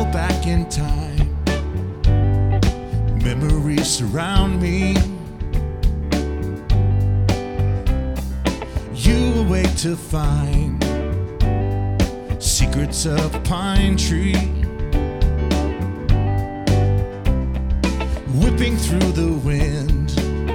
back in time. Memories surround me. You awake to find secrets of a pine tree, whipping through the wind.